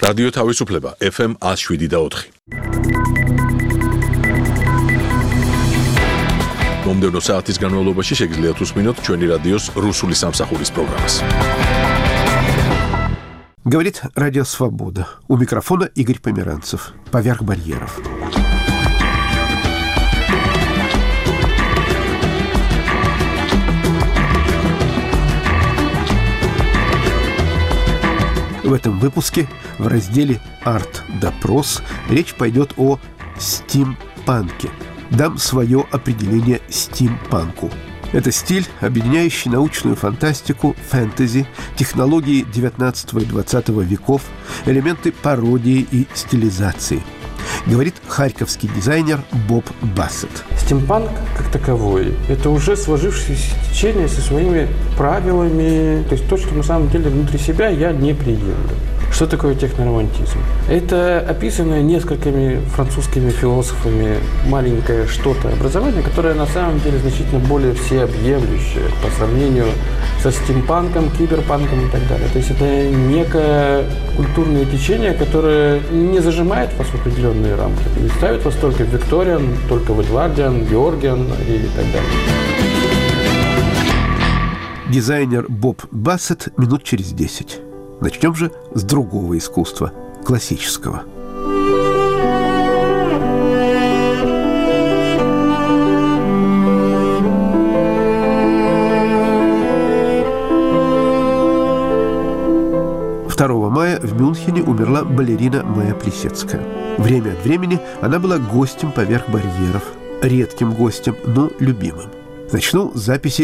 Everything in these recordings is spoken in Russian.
რადიო თავისუფლება FM 107.4. მომდევნო საათის განმავლობაში შეგიძლიათ უსმინოთ ჩვენი რადიოს რუსული სამსახურის პროგრამას. Говорит Радио Свобода. У микрофона Игорь Померанцев. Поверх барьеров. В этом выпуске в разделе «Арт-допрос» речь пойдет о стимпанке. Дам свое определение стимпанку. Это стиль, объединяющий научную фантастику, фэнтези, технологии XIX и XX веков, элементы пародии и стилизации. Говорит харьковский дизайнер Боб Бассет. Стимпанк, как таковой, это уже сложившееся течение со своими правилами, то есть то, что на самом деле внутри себя я не приемлю. Что такое техноромантизм? Это описанное несколькими французскими философами маленькое что-то образование, которое на самом деле значительно более всеобъемлющее по сравнению со стимпанком, киберпанком и так далее. То есть это некое культурное течение, которое не зажимает вас в определенные рамки, не ставит вас только в Викториан, только в Эдвардиан, Георгиан и так далее. Дизайнер Боб Бассет минут через 10. Начнем же с другого искусства, классического. «2 мая в Мюнхене умерла балерина Майя Плисецкая. Время от времени она была гостем поверх барьеров, редким гостем, но любимым. Начну с записи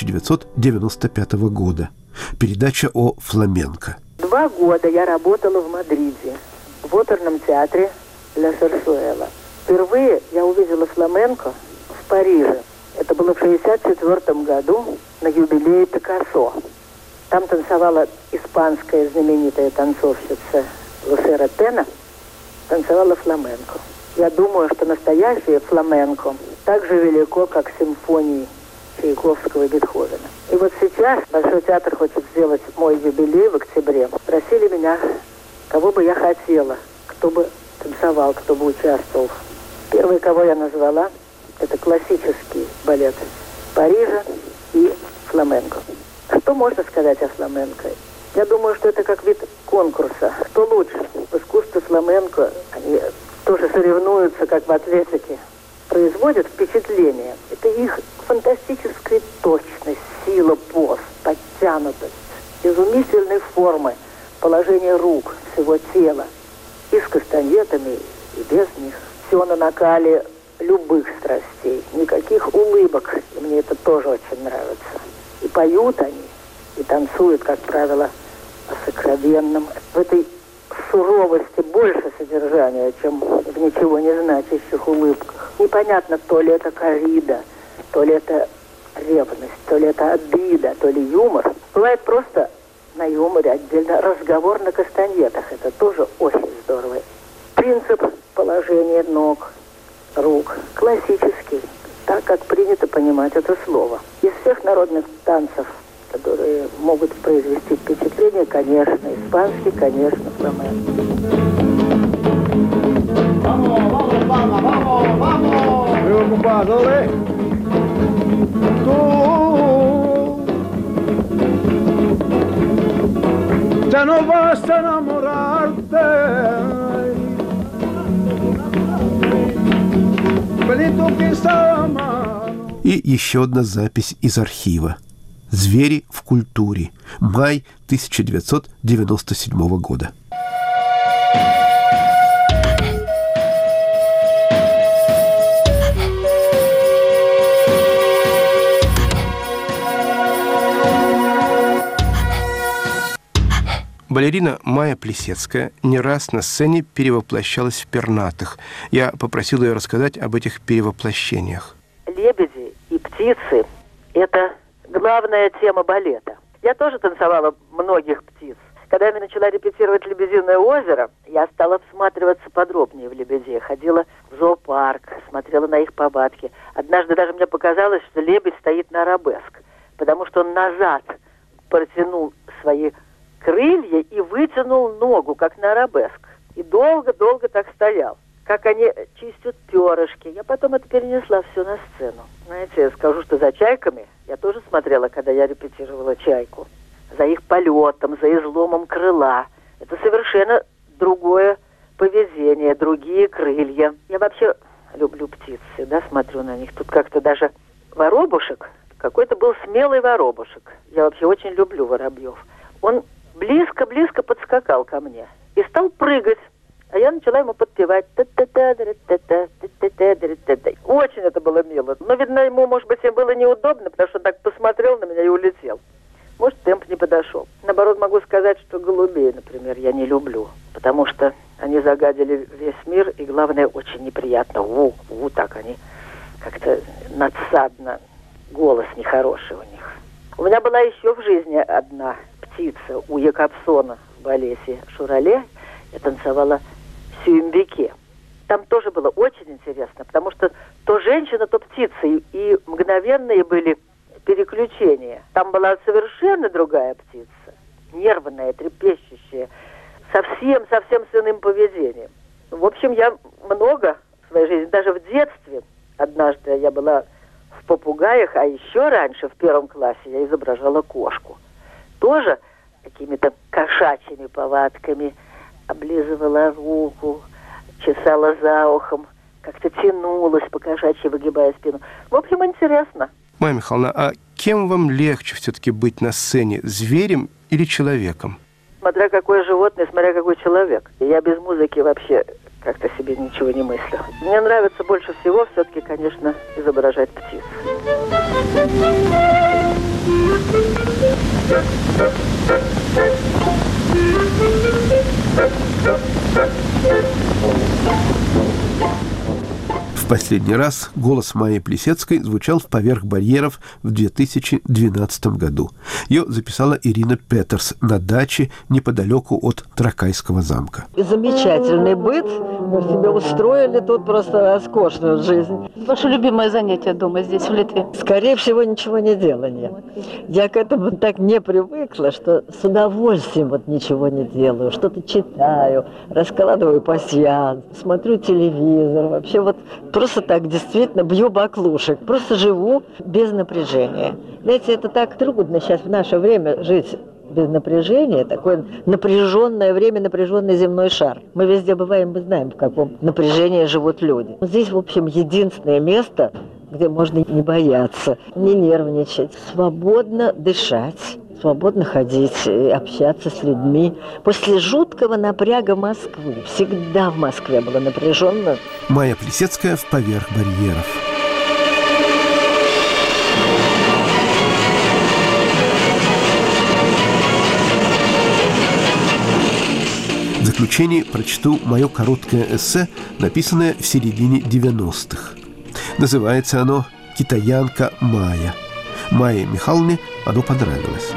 1995 года. Передача о фламенко. 2 года я работала в Мадриде, в оперном театре Ля Сарсуэла. Впервые я увидела фламенко в Париже. Это было в 1964 году на юбилее Пикассо. Там танцевала испанская знаменитая танцовщица Лусера Тена, танцевала фламенко. Я думаю, что настоящее фламенко так же велико, как симфонии Чайковского и Бетховена. И вот сейчас Большой театр хочет сделать мой юбилей в октябре. Просили меня, кого бы я хотела, кто бы танцевал, кто бы участвовал. Первый, кого я назвала, это классический балет Парижа и фламенко. Что можно сказать о фламенко? Я думаю, что это как вид конкурса. Кто лучше? В искусстве фламенко они тоже соревнуются, как в атлетике. Производят впечатление. Это их фантастическая точность, сила поз, подтянутость, изумительной формы, положение рук, всего тела. И с кастаньетами, и без них. Все на накале любых страстей. Никаких улыбок. И мне это тоже очень нравится. И поют они, и танцуют, как правило, о сокровенном. В этой суровости больше содержания, чем в ничего не значащих улыбках. Непонятно, то ли это коррида, то ли это ревность, то ли это обида, то ли юмор. Бывает просто на юморе отдельно разговор на кастаньетах. Это тоже очень здорово. Принцип положения ног, рук классический, так как принято понимать это слово. Из всех народных танцев, которые могут произвести впечатление, конечно, испанский, конечно, фламенко. Vamos, vamos, vamos, vamos, vamos. Preocupado, Tú ya no vas a enamorarte. Benito quizá más. И еще одна запись из архива. «Звери в культуре». Май 1997 года. Балерина Майя Плисецкая не раз на сцене перевоплощалась в пернатых. Я попросил ее рассказать об этих перевоплощениях. Лебеди и птицы – это главная тема балета. Я тоже танцевала многих птиц. Когда я начала репетировать «Лебединое озеро», я стала всматриваться подробнее в лебедей. Ходила в зоопарк, смотрела на их повадки. Однажды даже мне показалось, что лебедь стоит на арабеск, потому что он назад протянул свои крылья и вытянул ногу, как на арабеск. И долго-долго так стоял. Как они чистят перышки. Я потом это перенесла все на сцену. Знаете, я скажу, что за чайками я тоже смотрела, когда я репетировала «Чайку». За их полетом, за изломом крыла. Это совершенно другое поведение, другие крылья. Я вообще люблю птицы, да, смотрю на них. Тут как-то даже воробушек, какой-то был смелый воробушек. Я вообще очень люблю воробьев. Он близко-близко подскакал ко мне и стал прыгать. А я начала ему подпевать. Очень это было мило. Но, видно, ему, может быть, им было неудобно, потому что он так посмотрел на меня и улетел. Может, темп не подошел. Наоборот, могу сказать, что голубей, например, я не люблю. Потому что они загадили весь мир, и, главное, очень неприятно. Так они как-то надсадно. Голос нехороший у них. У меня была еще в жизни одна птица у Якобсона в балете «Шурале». Я танцевала в Сюембике. Там тоже было очень интересно, потому что то женщина, то птица, и мгновенные были переключения. Там была совершенно другая птица, нервная, трепещущая, совсем с иным поведением. В общем, я много в своей жизни, даже в детстве, однажды я была в попугаях, а еще раньше, в 1 классе, я изображала кошку. Тоже какими-то кошачьими повадками, облизывала руку, чесала за ухом, как-то тянулась по-кошачьи, выгибая спину. В общем, интересно. Майя Михайловна, а кем вам легче все-таки быть на сцене, зверем или человеком? Смотря какое животное, смотря какой человек. Я без музыки вообще как-то себе ничего не мыслю. Мне нравится больше всего все-таки, конечно, изображать птиц. В последний раз голос Майи Плисецкой звучал в «Поверх барьеров» в 2012 году. Ее записала Ирина Петерс на даче неподалеку от Тракайского замка. Замечательный быт. Мы себе устроили тут просто роскошную жизнь. Ваше любимое занятие дома здесь, в Литве? Скорее всего, ничего не делание. Я к этому так не привыкла, что с удовольствием вот ничего не делаю. Что-то читаю, раскладываю пасьянс, смотрю телевизор. Вообще вот просто так действительно бью баклушек. Просто живу без напряжения. Знаете, это так трудно сейчас в наше время жить без напряжения. Такое напряженное время, напряженный земной шар. Мы везде бываем, мы знаем, в каком напряжении живут люди. Здесь, в общем, единственное место, где можно не бояться, не нервничать, свободно дышать, свободно ходить, общаться с людьми. После жуткого напряга Москвы, всегда в Москве было напряженно. Майя Плисецкая в «Поверх барьеров». В заключение прочту мое короткое эссе, написанное в середине 90-х. Называется оно «Китаянка Майя». Майе Михайловне оно понравилось.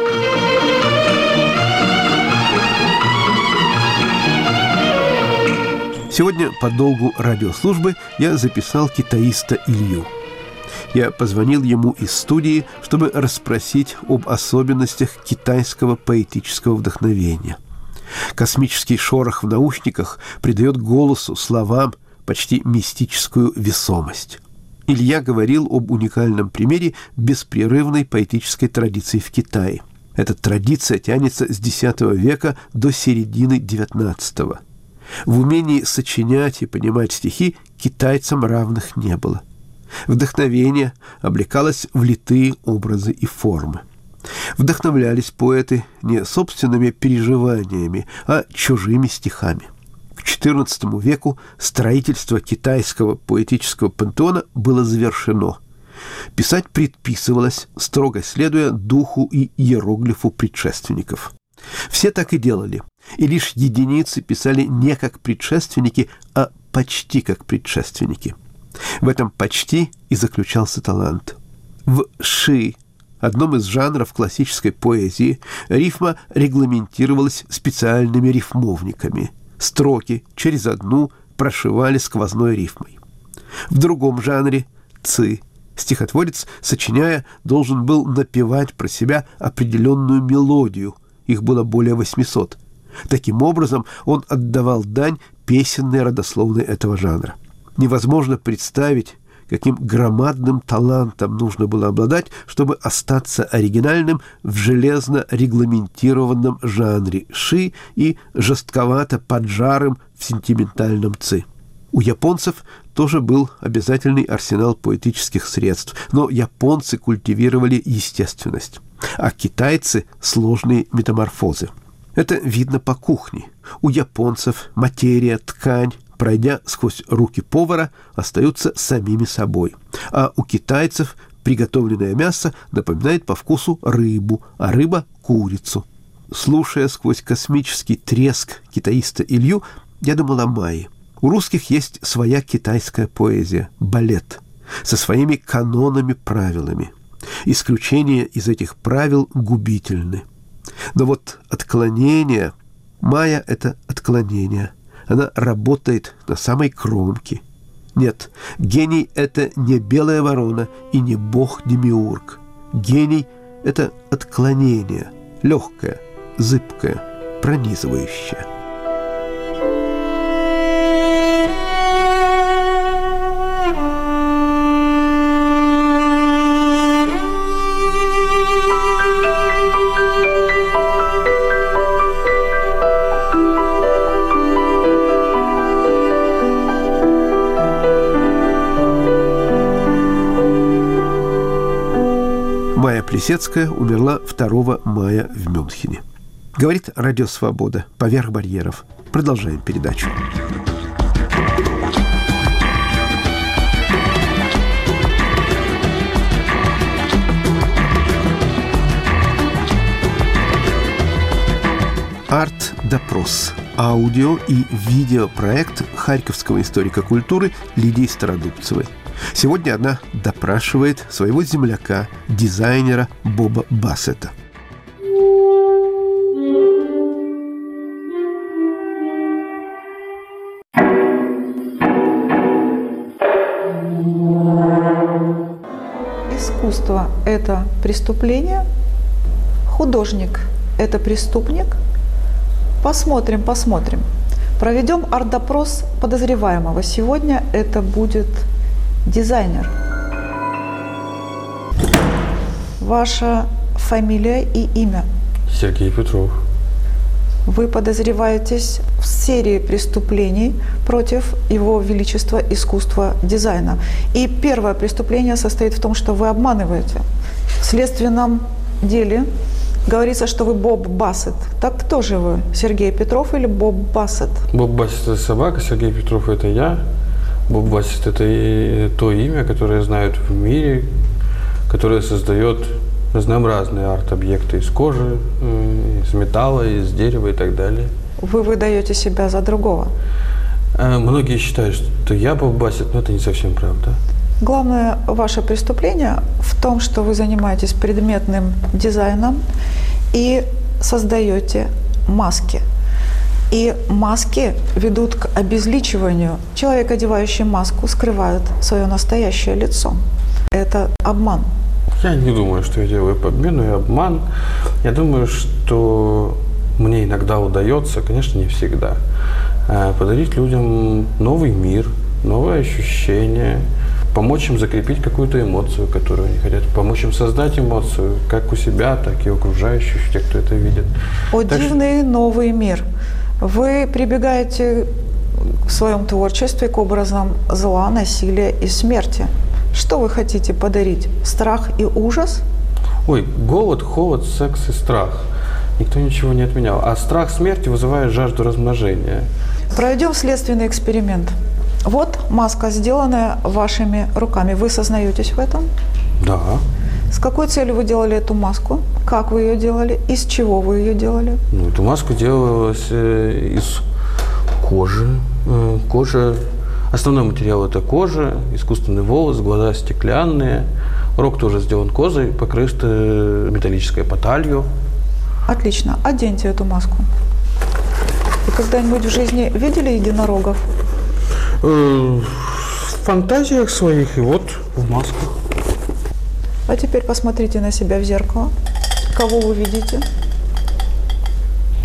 Сегодня по долгу радиослужбы я записал китаиста Илью. Я позвонил ему из студии, чтобы расспросить об особенностях китайского поэтического вдохновения. Космический шорох в наушниках придает голосу, словам почти мистическую весомость. Илья говорил об уникальном примере беспрерывной поэтической традиции в Китае. Эта традиция тянется с X века до середины XIX. В умении сочинять и понимать стихи китайцам равных не было. Вдохновение облекалось в литые образы и формы. Вдохновлялись поэты не собственными переживаниями, а чужими стихами. К XIV веку строительство китайского поэтического пантеона было завершено. Писать предписывалось, строго следуя духу и иероглифу предшественников. Все так и делали, и лишь единицы писали не как предшественники, а почти как предшественники. В этом почти и заключался талант. В ши, одном из жанров классической поэзии, рифма регламентировалась специальными рифмовниками. Строки через одну прошивали сквозной рифмой. В другом жанре ци стихотворец, сочиняя, должен был напевать про себя определенную мелодию, их было более 800. Таким образом, он отдавал дань песенной родословной этого жанра. Невозможно представить, каким громадным талантом нужно было обладать, чтобы остаться оригинальным в железно регламентированном жанре ши и жестковато поджарым в сентиментальном ци. У японцев тоже был обязательный арсенал поэтических средств, но японцы культивировали естественность, а китайцы – сложные метаморфозы. Это видно по кухне. У японцев материя, ткань, пройдя сквозь руки повара, остаются самими собой. А у китайцев приготовленное мясо напоминает по вкусу рыбу, а рыба – курицу. Слушая сквозь космический треск китаиста Илью, я думал о Майе. У русских есть своя китайская поэзия – балет, со своими канонами-правилами. Исключения из этих правил губительны. Но вот отклонение, Майя – это отклонение. Она работает на самой кромке. Нет, гений – это не белая ворона и не бог-демиург. Гений – это отклонение, легкое, зыбкое, пронизывающее. Майя Плисецкая умерла 2 мая в Мюнхене. Говорит Радио Свобода. Поверх барьеров. Продолжаем передачу. Арт-допрос. Аудио- и видеопроект харьковского историка культуры Лидии Стародубцевой. Сегодня она допрашивает своего земляка, дизайнера Боба Бассета. Искусство – это преступление, художник – это преступник. Посмотрим. Проведем арт-допрос подозреваемого. Сегодня это будет дизайнер. Ваша фамилия и имя? Сергей Петров. Вы подозреваетесь в серии преступлений против Его Величества искусства дизайна. И первое преступление состоит в том, что вы обманываете. В следственном деле говорится, что вы Боб Бассет. Так кто же вы? Сергей Петров или Боб Бассет? Боб Бассет – это собака, Сергей Петров – это я. Боб Бассет – это и то имя, которое знают в мире, которое создает разнообразные арт-объекты из кожи, из металла, из дерева и так далее. Вы выдаете себя за другого? Многие считают, что я Боб Бассет, но это не совсем правда. Главное ваше преступление в том, что вы занимаетесь предметным дизайном и создаете маски. И маски ведут к обезличиванию. Человек, одевающий маску, скрывает свое настоящее лицо. Это обман. Я не думаю, что я делаю подмену и обман. Я думаю, что мне иногда удается, конечно, не всегда, подарить людям новый мир, новые ощущения, помочь им закрепить какую-то эмоцию, которую они хотят, помочь им создать эмоцию, как у себя, так и у окружающих, тех, кто это видит. О, дивный новый мир! Вы прибегаете в своем творчестве к образам зла, насилия и смерти. Что вы хотите подарить? Страх и ужас? Ой, голод, холод, секс и страх. Никто ничего не отменял. А страх смерти вызывает жажду размножения. Проведем следственный эксперимент. Вот маска, сделанная вашими руками. Вы сознаетесь в этом? Да. С какой целью вы делали эту маску? Как вы ее делали? Из чего вы ее делали? Ну, эту маску делалась из кожи. Основной материал – это кожа, искусственный волос, глаза стеклянные. Рог тоже сделан кожей, покрыт металлической поталью. Отлично. Оденьте эту маску. Вы когда-нибудь в жизни видели единорогов? В фантазиях своих и вот в масках. А теперь посмотрите на себя в зеркало. Кого вы видите?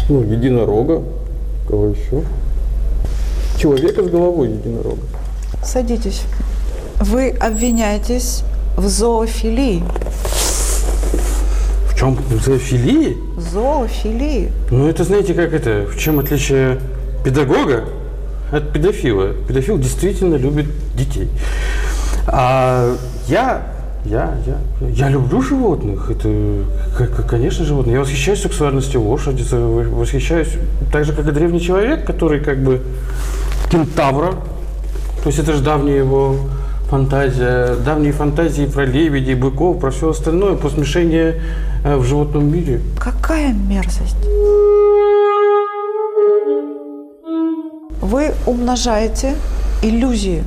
Ну, единорога. Кого еще? Человека с головой единорога. Садитесь. Вы обвиняетесь в зоофилии. В чем? В зоофилии? Зоофилии. Ну, это знаете, как это? В чем отличие педагога от педофила? Педофил действительно любит детей. А я люблю животных. Это, конечно, животные. Я восхищаюсь сексуальностью лошади, восхищаюсь так же, как и древний человек, который как бы кентавра. То есть это же давняя его фантазия, давние фантазии про лебедей, быков, про все остальное, про смешение в животном мире. Какая мерзость. Вы умножаете иллюзии.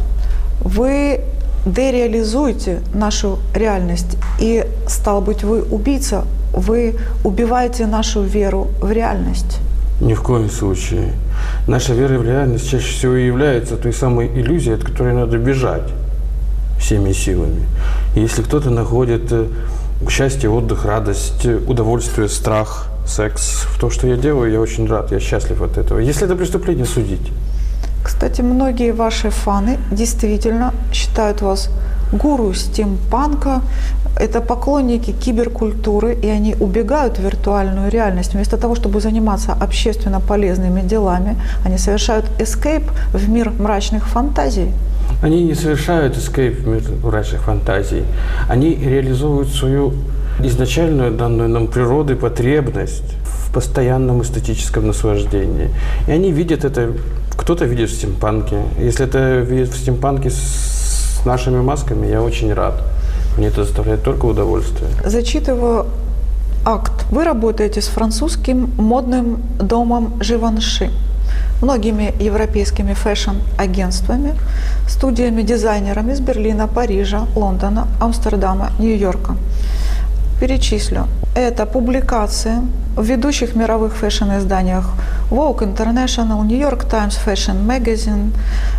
Вы дереализуете нашу реальность. И, стало быть, вы убийца. Вы убиваете нашу веру в реальность. Ни в коем случае. Наша вера в реальность чаще всего и является той самой иллюзией, от которой надо бежать всеми силами. И если кто-то находит счастье, отдых, радость, удовольствие, страх, секс в том, что я делаю, я очень рад, я счастлив от этого. Если это преступление, судить. Кстати, многие ваши фаны действительно считают вас гуру стимпанка. Это поклонники киберкультуры, и они убегают в виртуальную реальность. Вместо того, чтобы заниматься общественно полезными делами, они совершают эскейп в мир мрачных фантазий. Они не совершают эскейп в мир мрачных фантазий. Они реализуют свою изначальную данную нам природой потребность в постоянном эстетическом наслаждении. И они видят это, кто-то видит в стимпанке. Если это видит в стимпанке с нашими масками, я очень рад. Мне это доставляет только удовольствие. Зачитываю акт. Вы работаете с французским модным домом Живанши, многими европейскими фэшн-агентствами, студиями-дизайнерами из Берлина, Парижа, Лондона, Амстердама, Нью-Йорка. Перечислю. Это публикации в ведущих мировых фэшн-изданиях Vogue International, New York Times Fashion Magazine,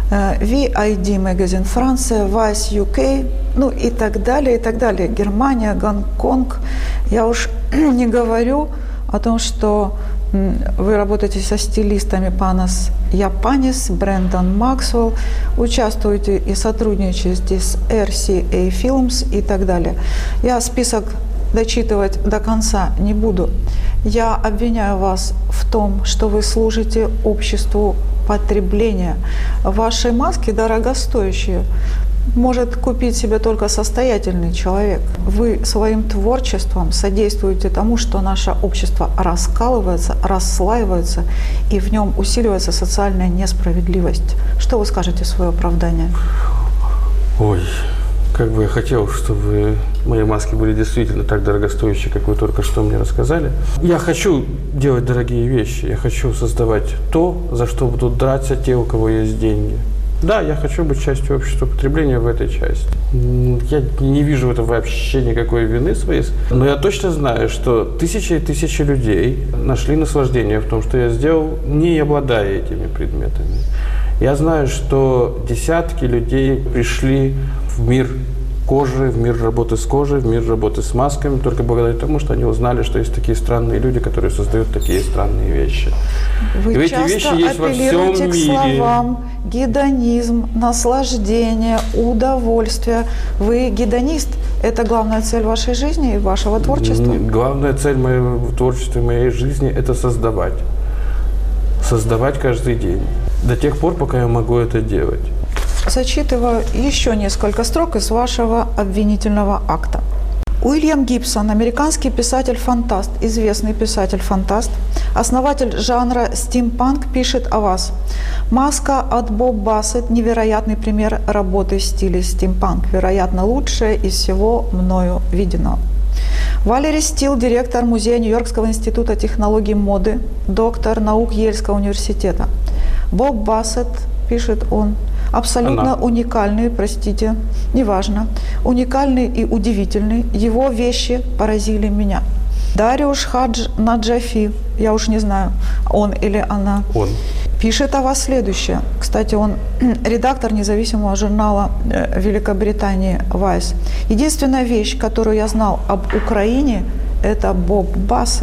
VID Magazine Франция, Vice UK, ну и так далее, и так далее. Германия, Гонконг. Я уж не говорю о том, что вы работаете со стилистами Панас Япанис, Брэндон Максвелл, участвуете и сотрудничаете с RCA Films и так далее. Я список дочитывать до конца не буду. Я обвиняю вас в том, что вы служите обществу потребления. Ваши маски дорогостоящие. Может купить себе только состоятельный человек. Вы своим творчеством содействуете тому, что наше общество раскалывается, расслаивается, и в нем усиливается социальная несправедливость. Что вы скажете в свое оправдание? Ой, как бы я хотел, чтобы мои маски были действительно так дорогостоящие, как вы только что мне рассказали. Я хочу делать дорогие вещи, я хочу создавать то, за что будут драться те, у кого есть деньги. Да, я хочу быть частью общества потребления в этой части. Я не вижу в этом вообще никакой вины своей. Но я точно знаю, что тысячи и тысячи людей нашли наслаждение в том, что я сделал, не обладая этими предметами. Я знаю, что десятки людей пришли в мир кожи, в мир работы с кожей, в мир работы с масками, только благодаря тому, что они узнали, что есть такие странные люди, которые создают такие странные вещи. Вы и часто эти вещи есть во всем апеллируете к мире. словам гедонизм, наслаждение, удовольствие. Вы гедонист. Это главная цель вашей жизни и вашего творчества? Главная цель моего творчества и моей жизни – это создавать. Создавать каждый день. До тех пор, пока я могу это делать. Зачитываю еще несколько строк из вашего обвинительного акта. Уильям Гибсон, американский писатель-фантаст, известный писатель-фантаст, основатель жанра стимпанк, пишет о вас. Маска от Боб Бассет – невероятный пример работы в стиле стимпанк, вероятно, лучшая из всего мною виденного. Валери Стил, директор Музея Нью-Йоркского института технологий моды, доктор наук Ельского университета. Боб Бассет, пишет он, абсолютно уникальный, простите, неважно, уникальный и удивительный. Его вещи поразили меня. Дариуш Хадж Наджафи, я уж не знаю, он или она, пишет о вас следующее. Кстати, он редактор независимого журнала Великобритании Vice. Единственная вещь, которую я знал об Украине, это Боб Бассет.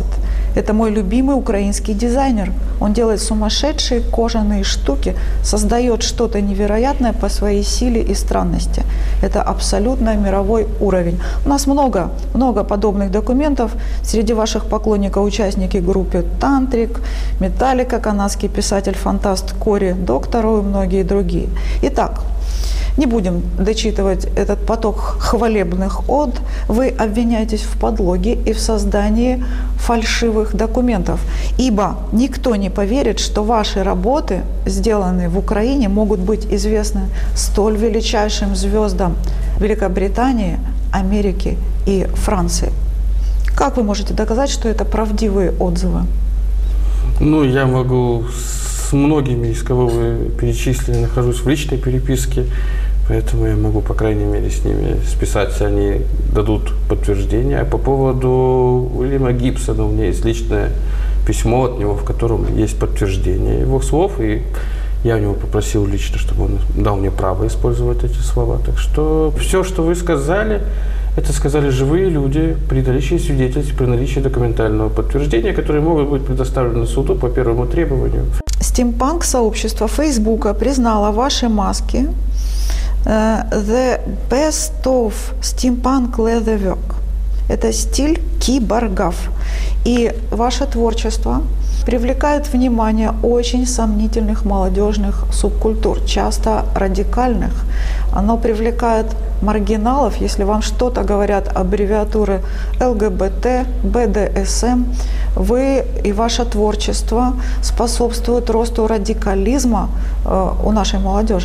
Это мой любимый украинский дизайнер. Он делает сумасшедшие кожаные штуки, создает что-то невероятное по своей силе и странности. Это абсолютно мировой уровень. У нас много подобных документов. Среди ваших поклонников участники группы «Тантрик», «Металлика», канадский писатель-фантаст Кори Доктору и многие другие. Итак, не будем дочитывать этот поток хвалебных од. Вы обвиняетесь в подлоге и в создании фальшивых документов. Ибо никто не поверит, что ваши работы, сделанные в Украине, могут быть известны столь величайшим звездам Великобритании, Америки и Франции. Как вы можете доказать, что это правдивые отзывы? Ну, я могу с многими, из кого вы перечислили, нахожусь в личной переписке, поэтому я могу, по крайней мере, с ними списаться, они дадут подтверждение. А по поводу Уильяма Гибсона у меня есть личное письмо от него, в котором есть подтверждение его слов, и я у него попросил лично, чтобы он дал мне право использовать эти слова. Так что все, что вы сказали, это сказали живые люди при наличии свидетельств, при наличии документального подтверждения, которые могут быть предоставлены суду по первому требованию. Стимпанк-сообщество Фейсбука признало ваши маски the best of steampunk leatherwork. Это стиль киборгов. И ваше творчество привлекает внимание очень сомнительных молодежных субкультур, часто радикальных. Оно привлекает маргиналов, если вам что-то говорят аббревиатуры ЛГБТ, БДСМ. Вы и ваше творчество способствуют росту радикализма у нашей молодежи.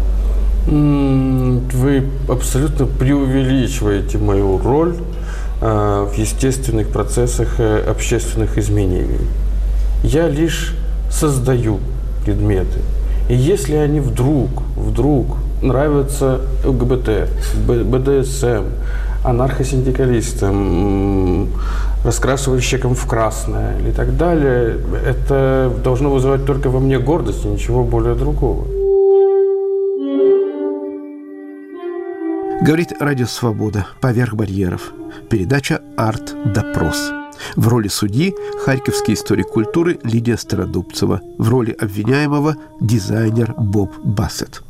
Вы абсолютно преувеличиваете мою роль в естественных процессах общественных изменений. Я лишь создаю предметы. И если они вдруг нравятся ЛГБТ, БДСМ, анархосиндикалистам, раскрашивальщикам в красное и так далее, это должно вызывать только во мне гордость и ничего более другого. Говорит Радио Свобода. Поверх барьеров. Передача «Арт-допрос». В роли судьи харьковский историк культуры Лидия Стародубцева. В роли обвиняемого дизайнер Боб Бассет.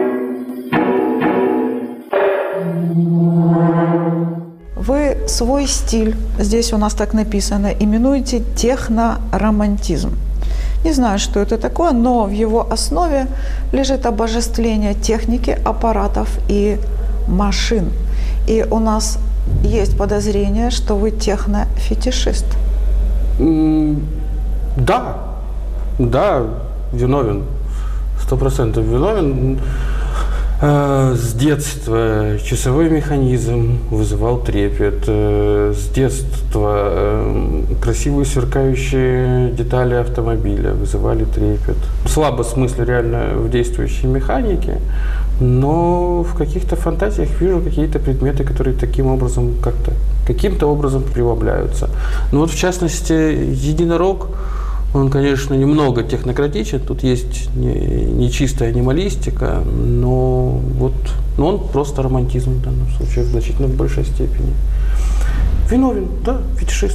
Вы свой стиль, здесь у нас так написано, именуете техноромантизм. Не знаю, что это такое, но в его основе лежит обожествление техники, аппаратов и машин. И у нас есть подозрение, что вы технофетишист. Да, виновен. 100% виновен. С детства часовой механизм вызывал трепет. С детства красивые сверкающие детали автомобиля вызывали трепет. Слабо смысле реально в действующей механике, но в каких-то фантазиях вижу какие-то предметы, которые каким-то образом преломляются. Ну вот в частности единорог. Он, конечно, немного технократичен, тут есть не чистая анималистика, но он просто романтизм в данном случае в значительно большей степени. Виновен, да, фетишист.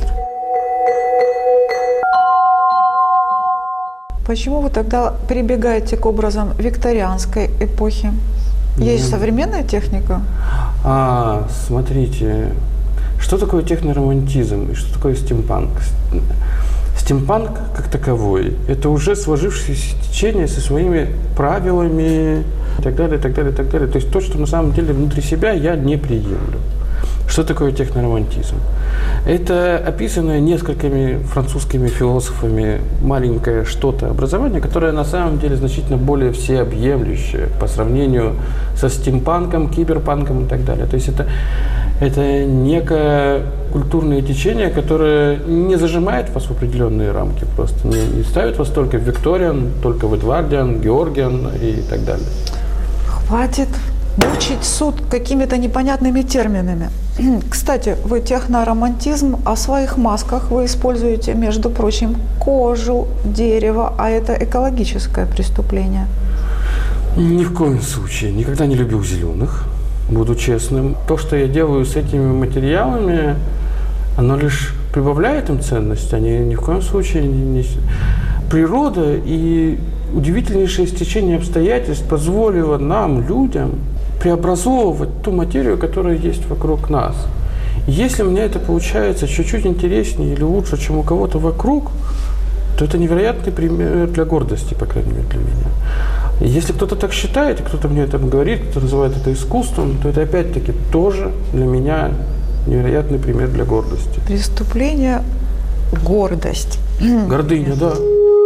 Почему вы тогда прибегаете к образам викторианской эпохи? Есть современная техника? Смотрите, что такое техноромантизм и что такое стимпанк? Стимпанк как таковой – это уже сложившееся течение со своими правилами и так далее, и так далее, и так далее. То есть то, что на самом деле внутри себя я не приемлю. Что такое техноромантизм? Это описанное несколькими французскими философами маленькое что-то образование, которое на самом деле значительно более всеобъемлющее по сравнению со стимпанком, киберпанком и так далее. То есть это некое культурное течение, которое не зажимает вас в определенные рамки, просто не ставит вас только в Викториан, только в Эдвардиан, Георгиан и так далее. Хватит мучить суд какими-то непонятными терминами. Кстати, вы техноромантизм, о своих масках вы используете, между прочим, кожу, дерево, а это экологическое преступление. Ни в коем случае. Никогда не любил зеленых, буду честным. То, что я делаю с этими материалами, оно лишь прибавляет им ценность, они ни в коем случае не... Природа и удивительнейшее стечение обстоятельств позволило нам, людям, преобразовывать ту материю, которая есть вокруг нас. И если у меня это получается чуть-чуть интереснее или лучше, чем у кого-то вокруг, то это невероятный пример для гордости, по крайней мере, для меня. И если кто-то так считает, и кто-то мне это говорит, кто называет это искусством, то это опять-таки тоже для меня невероятный пример для гордости. Преступление – гордость. Гордыня, да.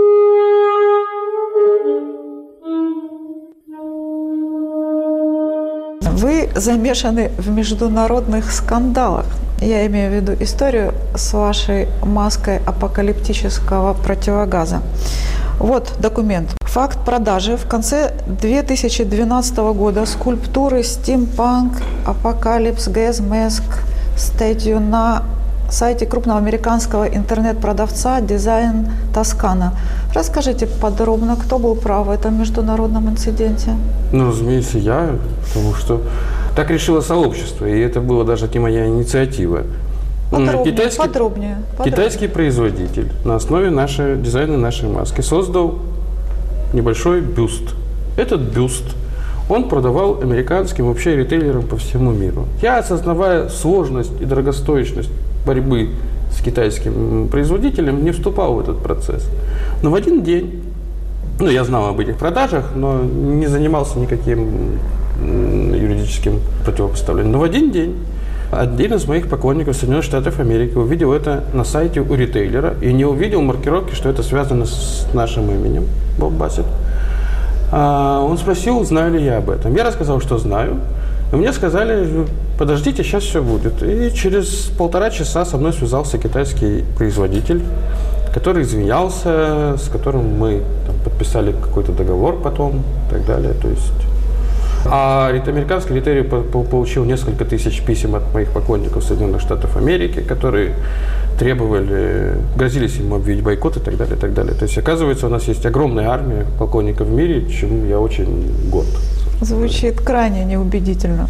Вы замешаны в международных скандалах. Я имею в виду историю с вашей маской апокалиптического противогаза. Вот документ. Факт продажи в конце 2012 года скульптуры Steampunk Apocalypse Gas Mask Statue на сайте крупного американского интернет-продавца Design Toscana. Расскажите подробно, кто был прав в этом международном инциденте? Ну, разумеется, я, потому что так решило сообщество, и это была даже не моя инициатива. Подробнее. Китайский производитель на основе дизайна нашей маски создал небольшой бюст. Этот бюст он продавал американским вообще ритейлерам по всему миру. Я, осознавая сложность и дорогостоящность борьбы с китайским производителем, не вступал в этот процесс. Но в один день, я знал об этих продажах, но не занимался никаким юридическим противопоставлением. Но в один день один из моих поклонников Соединенных Штатов Америки увидел это на сайте у ритейлера и не увидел маркировки, что это связано с нашим именем, Боб Бассет. Он спросил, знаю ли я об этом. Я рассказал, что знаю. И мне сказали, подождите, сейчас все будет. И через 1,5 часа со мной связался китайский производитель, который извинялся, с которым мы подписали какой-то договор потом и так далее. То есть... А американский ритейлер получил несколько тысяч писем от моих поклонников Соединенных Штатов Америки, которые грозились ему объявить бойкот и так далее, и так далее. То есть, оказывается, у нас есть огромная армия поклонников в мире, чем я очень горд. Звучит крайне неубедительно.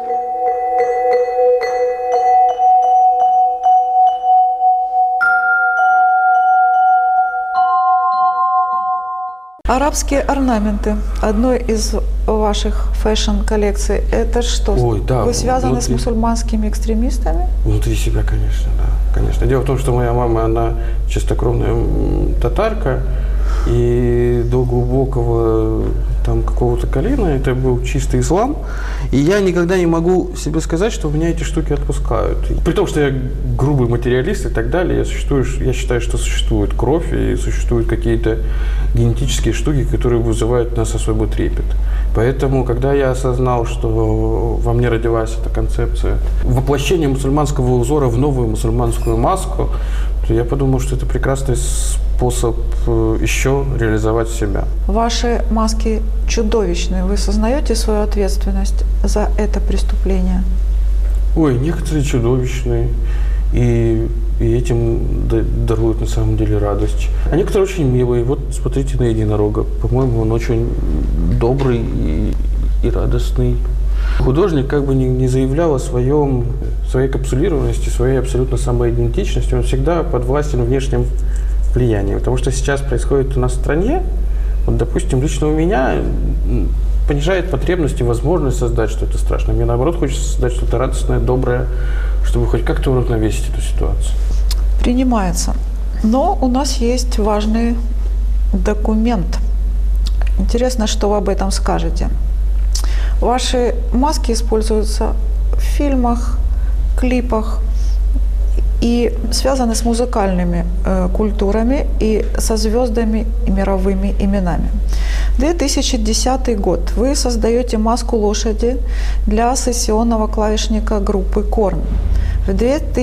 Арабские орнаменты одной из ваших фэшн-коллекций. Это что? Ой, да, вы связаны внутри... с мусульманскими экстремистами? Внутри себя, конечно, да. Конечно. Дело в том, что моя мама, она чистокровная татарка, и до глубокого какого-то колена это был чистый ислам. И я никогда не могу себе сказать, что у меня эти штуки отпускают. При том, что я грубый материалист и так далее, я считаю, что существует кровь и существуют какие-то генетические штуки, которые вызывают у нас особый трепет. Поэтому, когда я осознал, что во мне родилась эта концепция воплощения мусульманского узора в новую мусульманскую маску, то я подумал, что это прекрасный способ еще реализовать себя. Ваши маски чудовищные. Вы сознаете свою ответственность за это преступление? Ой, некоторые чудовищные. И этим даруют на самом деле радость. А некоторые очень милые. Вот смотрите на единорога. По-моему, он очень добрый и радостный. Художник как бы не заявлял о своей капсулированности, своей абсолютно самоидентичности. Он всегда подвластен внешним влиянием. Потому что сейчас происходит у нас в стране, вот, допустим, лично у меня понижает потребность и возможность создать что-то страшное. Мне, наоборот, хочется создать что-то радостное, доброе, чтобы хоть как-то уравновесить эту ситуацию. Принимается. Но у нас есть важный документ. Интересно, что вы об этом скажете. Ваши маски используются в фильмах, клипах и связаны с музыкальными культурами и со звездами и мировыми именами. 2010 год. Вы создаете маску лошади для сессионного клавишника группы Korn. В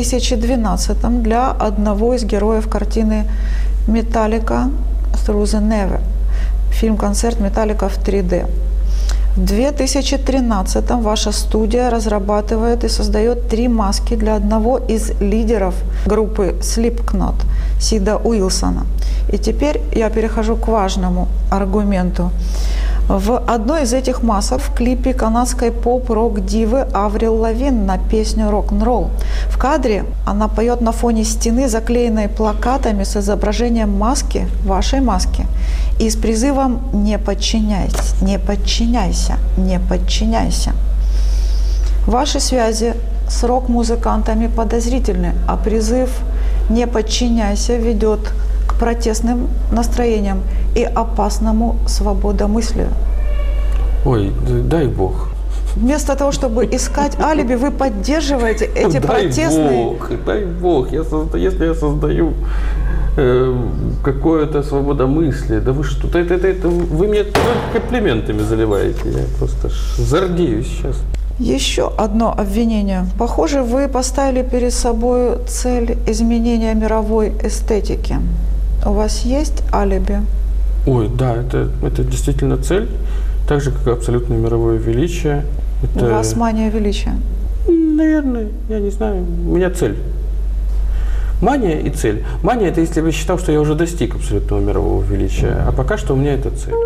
2012 для одного из героев картины Metallica Through the Never. Фильм-концерт Metallica в 3D. В 2013 ваша студия разрабатывает и создает 3 маски для одного из лидеров группы Slipknot, Сида Уилсона. И теперь я перехожу к важному аргументу. В одной из этих масок в клипе канадской поп-рок-дивы Аврил Лавин на песню «Рок-н-ролл». В кадре она поет на фоне стены, заклеенной плакатами с изображением маски, вашей маски, и с призывом «Не подчиняйся, не подчиняйся, не подчиняйся». Ваши связи с рок-музыкантами подозрительны, а призыв «Не подчиняйся» ведет к протестным настроениям и опасному свободомыслию. Ой, дай бог. Вместо того, чтобы искать алиби, вы поддерживаете эти протестные... Дай бог. Если я создаю какое-то свободомыслие, да вы что, вы мне комплиментами заливаете. Я просто зардеюсь сейчас. Еще одно обвинение. Похоже, вы поставили перед собой цель изменения мировой эстетики. У вас есть алиби? Ой, да, это действительно цель, так же, как и абсолютное мировое величие. У вас мания величия? Наверное, я не знаю. У меня цель. Мания и цель. Мания – это если бы я считал, что я уже достиг абсолютного мирового величия, а пока что у меня это цель.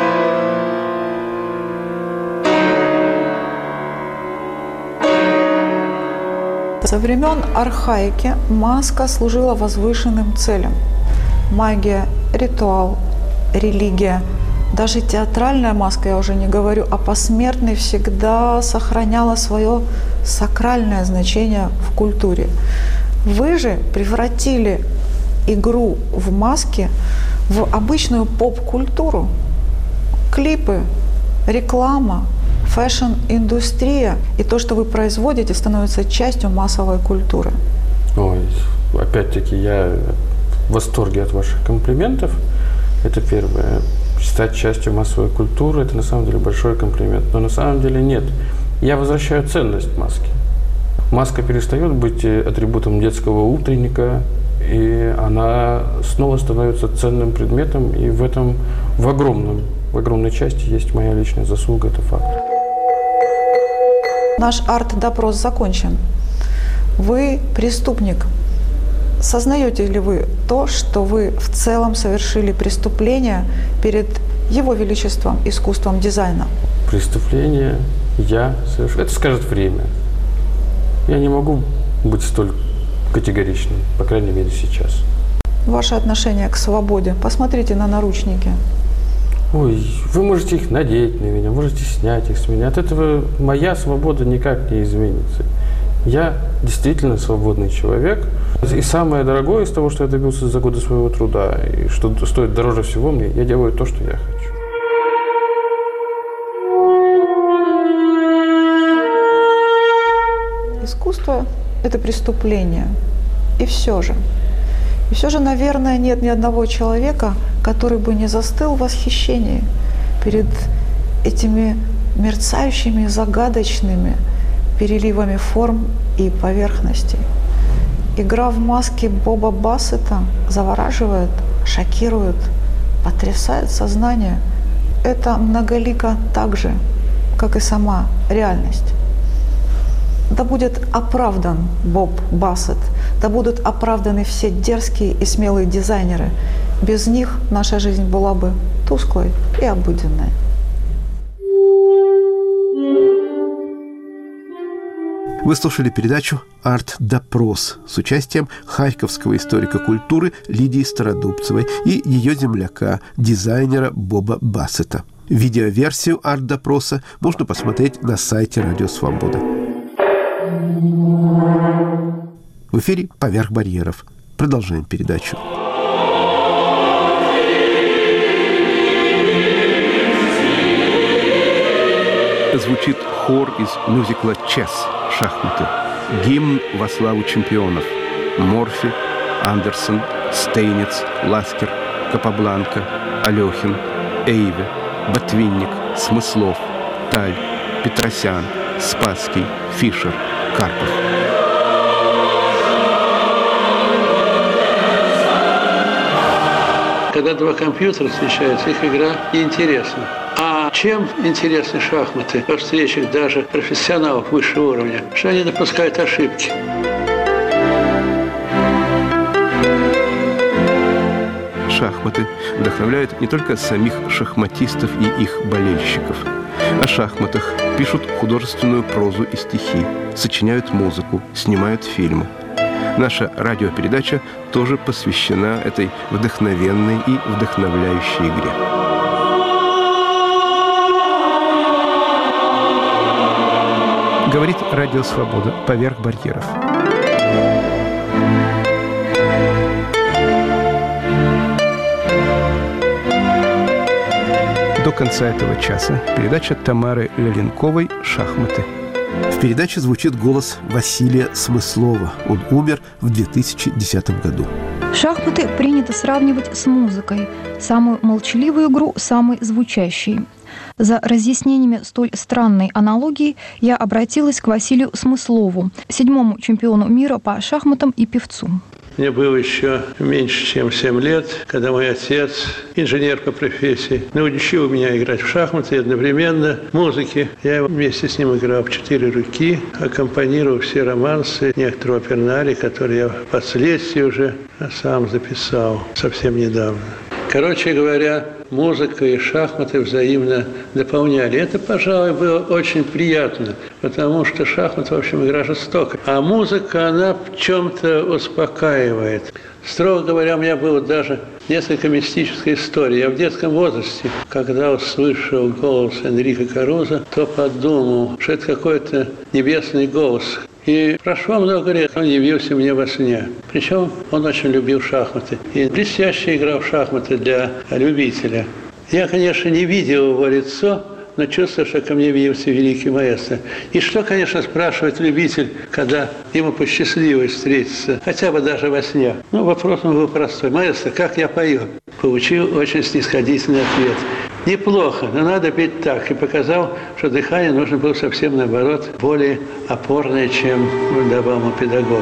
Со времен архаики маска служила возвышенным целям. Магия, ритуал, религия, даже театральная маска, я уже не говорю, а посмертный всегда сохраняла свое сакральное значение в культуре. Вы же превратили игру в маски в обычную поп-культуру. Клипы, реклама, фэшн-индустрия и то, что вы производите, становится частью массовой культуры. Ой, опять-таки, я в восторге от ваших комплиментов. Это первое. Стать частью массовой культуры – это на самом деле большой комплимент. Но на самом деле нет. Я возвращаю ценность маски. Маска перестает быть атрибутом детского утренника, и она снова становится ценным предметом, и в этом в огромной части есть моя личная заслуга, это факт. Наш арт-допрос закончен. Вы преступник. Сознаете ли вы то, что вы в целом совершили преступление перед Его Величеством, искусством дизайна? Преступление я совершил. Это скажет время. Я не могу быть столь категоричным, по крайней мере, сейчас. Ваше отношение к свободе. Посмотрите на наручники. Ой, вы можете их надеть на меня, можете снять их с меня. От этого моя свобода никак не изменится. Я действительно свободный человек. И самое дорогое из того, что я добился за годы своего труда, и что стоит дороже всего мне, я делаю то, что я хочу. Искусство – это преступление. И все же, наверное, нет ни одного человека, который бы не застыл в восхищении перед этими мерцающими, загадочными переливами форм и поверхностей. Игра в маске Боба Бассета завораживает, шокирует, потрясает сознание. Это многолико так же, как и сама реальность. Да будет оправдан Боб Бассет, да будут оправданы все дерзкие и смелые дизайнеры. Без них наша жизнь была бы тусклой и обыденной. Вы слушали передачу «Арт-допрос» с участием харьковского историка культуры Лидии Стародубцевой и ее земляка, дизайнера Боба Бассета. Видеоверсию «Арт-допроса» можно посмотреть на сайте «Радио Свобода». В эфире «Поверх барьеров». Продолжаем передачу. Звучит хор из мюзикла «Чес» «Шахматы». Гимн во славу чемпионов. Морфи, Андерсон, Стейниц, Ласкер, Капабланка, Алехин, Эйве, Ботвинник, Смыслов, Таль, Петросян, Спасский, Фишер, Карпов. Когда два компьютера встречаются, их игра неинтересна. А чем интересны шахматы во встречах даже профессионалов высшего уровня? Что они допускают ошибки. Шахматы вдохновляют не только самих шахматистов и их болельщиков. О шахматах пишут художественную прозу и стихи, сочиняют музыку, снимают фильмы. Наша радиопередача тоже посвящена этой вдохновенной и вдохновляющей игре. Говорит Радио Свобода поверх барьеров. До конца этого часа передача Тамары Леленковой «Шахматы». В передаче звучит голос Василия Смыслова. Он умер в 2010 году. Шахматы принято сравнивать с музыкой. Самую молчаливую игру самой звучащей. За разъяснениями столь странной аналогии я обратилась к Василию Смыслову, 7-му чемпиону мира по шахматам и певцу. Мне было еще меньше, чем 7 лет, когда мой отец, инженер по профессии, научил меня играть в шахматы и одновременно музыке. Я вместе с ним играл в 4 руки, аккомпанировал все романсы, некоторые оперные, которые я впоследствии уже сам записал совсем недавно. Короче говоря, музыка и шахматы взаимно дополняли. Это, пожалуй, было очень приятно, потому что шахматы, в общем, игра жестокая. А музыка, она в чем-то успокаивает. Строго говоря, у меня было даже несколько мистической истории. Я в детском возрасте, когда услышал голос Энрико Карузо, то подумал, что это какой-то небесный голос. И прошло много лет, он явился мне во сне. Причем он очень любил шахматы. И блестяще играл в шахматы для любителя. Я, конечно, не видел его лицо, но чувствую, что ко мне явился великий маэстро. И что, конечно, спрашивает любитель, когда ему посчастливилось встретиться, хотя бы даже во сне? Ну, вопрос был простой. Маэстро, как я пою? Получил очень снисходительный ответ. Неплохо, но надо петь так. И показал, что дыхание нужно было совсем наоборот, более опорное, чем давал ему педагог.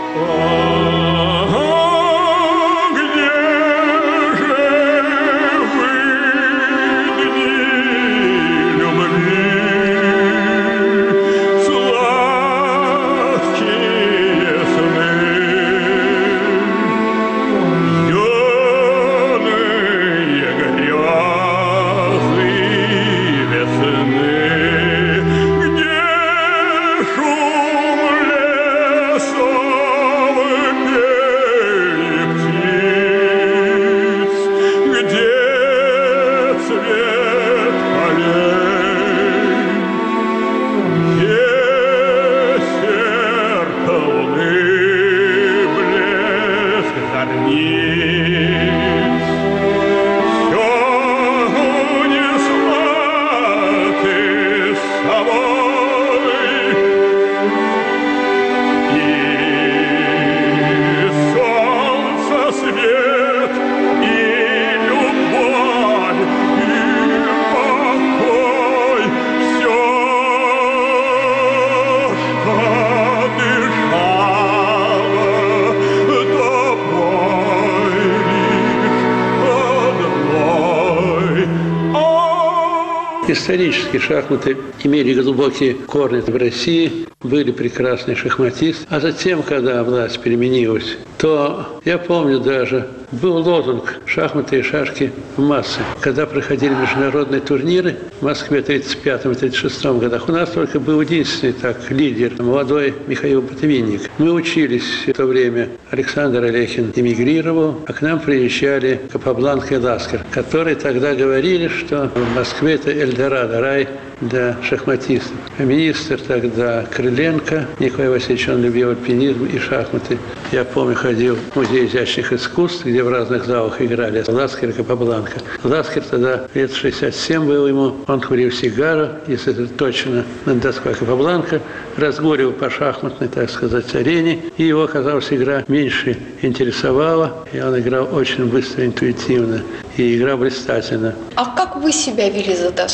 Исторически шахматы имели глубокие корни в России, были прекрасные шахматисты. А затем, когда власть переменилась, то, я помню даже, был лозунг «Шахматы и шашки в массы». Когда проходили международные турниры в Москве в 1935-1936 годах, у нас только был единственный лидер, молодой Михаил Ботвинник. Мы учились в то время, Александр Алехин эмигрировал, а к нам приезжали Капабланка и Ласкер, которые тогда говорили, что в Москве это Эльдорадо, рай для шахматистов. Министр тогда Крыленко, Николай Васильевич, он любил альпинизм и шахматы. Я помню, ходил в музей изящных искусств, где в разных залах играли Ласкер и Капабланка. Ласкер тогда лет 67 был ему, он курил сигару, если это точно, над доской. Капабланка разгуливал по шахматной, так сказать, арене, и его, оказалось, игра меньше интересовала, и он играл очень быстро, интуитивно, и игра блистательно. А как вы себя вели за доской?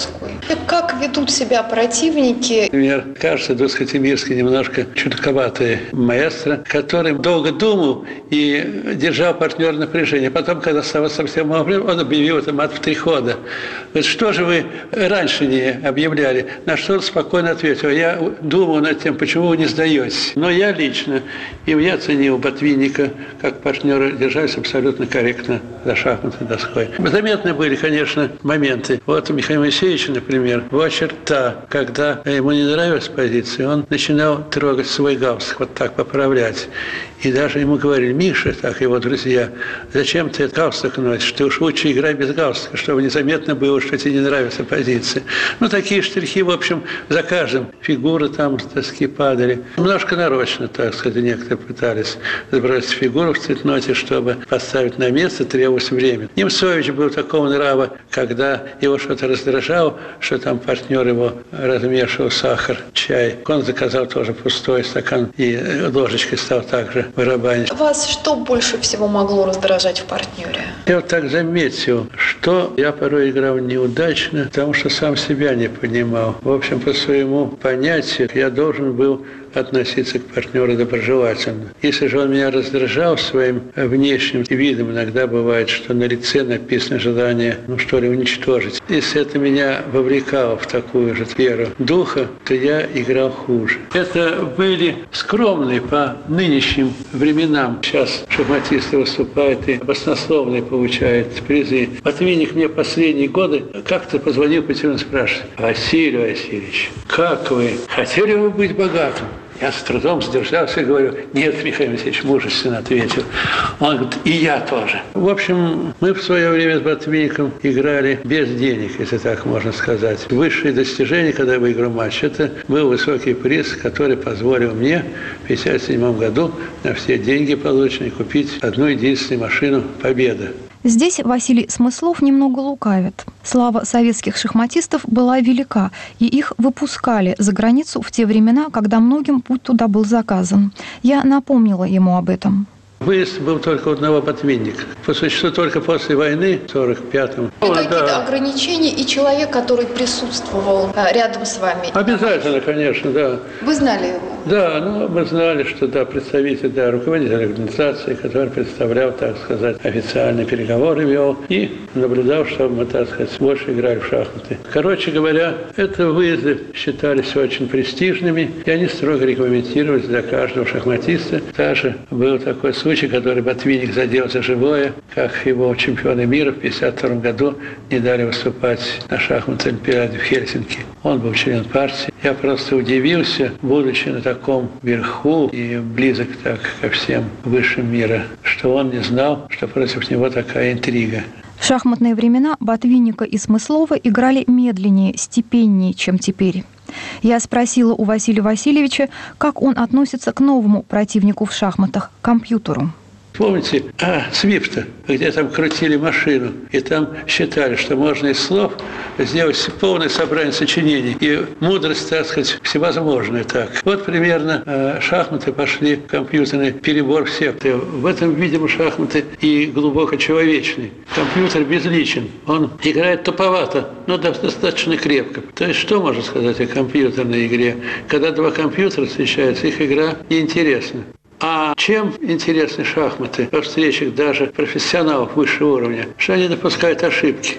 Как ведут себя противники? Например, кажется, Дускотемирский немножко чудаковатый маэстро, который долго думал и держал партнера напряжение. Потом, когда стало совсем мало, он объявил это мат в 3 хода. Говорит, что же вы раньше не объявляли? На что он спокойно ответил, я думал над тем, почему вы не сдаетесь. Но я лично, и я ценил Ботвинника, как партнеры держались абсолютно корректно за шахматной доской. Заметны были, конечно, моменты. Вот у Михаила Моисеевича, например, была черта, когда ему не нравилась позиция, он начинал трогать свой галстук, вот так поправлять. И даже ему говорили, Миша, так его друзья, зачем ты этот галстук носишь? Ты уж лучше играй без галстука, чтобы незаметно было, что тебе не нравится позиция. Ну, такие штрихи, в общем, за каждым. Фигуры там с доски падали. Немножко нарочно, так сказать, некоторые пытались забрать фигуру в цветноте, чтобы поставить на место, требовалось время. Немцович был такого нрава, когда его что-то раздражало, что там партнер его размешивал сахар, чай. Он заказал тоже пустой стакан и ложечкой стал также барабанить. Вас что больше всего могло раздражать в партнере? Я вот так заметил, что я порой играл неудачно, потому что сам себя не понимал. В общем, по своему понятию я должен был относиться к партнеру доброжелательно. Если же он меня раздражал своим внешним видом, иногда бывает, что на лице написано желание, уничтожить. Если это меня вовлекало в такую же сферу духа, то я играл хуже. Это были скромные по нынешним временам. Сейчас шахматисты выступают и баснословные получают призы. Ботвинник мне последние годы как-то позвонил по телефону и спрашивает, Василий Васильевич, как вы? Хотели бы быть богатым? Я с трудом сдержался и говорю, нет, Михаил Васильевич, мужественно ответил. Он говорит, и я тоже. В общем, мы в свое время с Ботвинником играли без денег, если так можно сказать. Высшее достижение, когда я выиграл матч, это был высокий приз, который позволил мне в 1957 году на все деньги полученные купить одну единственную машину «Победа». Здесь Василий Смыслов немного лукавит. Слава советских шахматистов была велика, и их выпускали за границу в те времена, когда многим путь туда был заказан. Я напомнила ему об этом. Выезд был только у одного Ботвинника. По существу только после войны, в 1945-м. Какие-то ограничения и человек, который присутствовал рядом с вами? Обязательно, конечно, да. Вы знали его? Да, мы знали, что представитель, руководитель организации, который представлял, так сказать, официальные переговоры вел и наблюдал, чтобы мы, так сказать, больше играли в шахматы. Короче говоря, это выезды считались очень престижными, и они строго регламентировались для каждого шахматиста. Даже был такой случай, который Ботвинник задел за живое, как его чемпионы мира в 1952 году не дали выступать на шахматной олимпиаде в Хельсинки. Он был член партии. Я просто удивился, будучи на таком верху и близок так ко всем высшим мира, что он не знал, что против него такая интрига. В шахматные времена Ботвинника и Смыслова играли медленнее, степеннее, чем теперь. Я спросила у Василия Васильевича, как он относится к новому противнику в шахматах – компьютеру. Помните, Свифта, где там крутили машину, и там считали, что можно из слов сделать полное собрание сочинений, и мудрость, так сказать, всевозможная так. Вот примерно шахматы пошли в компьютерный перебор всех. В этом, видимо, шахматы и глубоко человечный. Компьютер безличен, он играет туповато, но достаточно крепко. То есть, что можно сказать о компьютерной игре? Когда два компьютера встречаются, их игра неинтересна. А чем интересны шахматы во встречах даже профессионалов высшего уровня? Что они допускают ошибки.